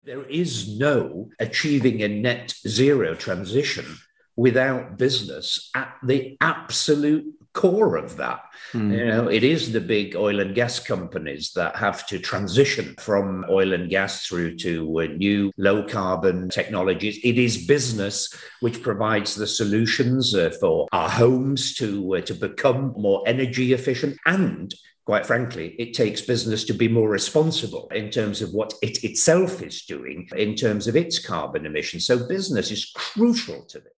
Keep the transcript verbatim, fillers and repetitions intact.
There is no achieving a net zero transition without business at the absolute core of that. Mm. You know, it is the big oil and gas companies that have to transition from oil and gas through to uh, new low carbon technologies. It is business which provides the solutions uh, for our homes to, uh, to become more energy efficient. And quite frankly, it takes business to be more responsible in terms of what it itself is doing in terms of its carbon emissions. So business is crucial to this.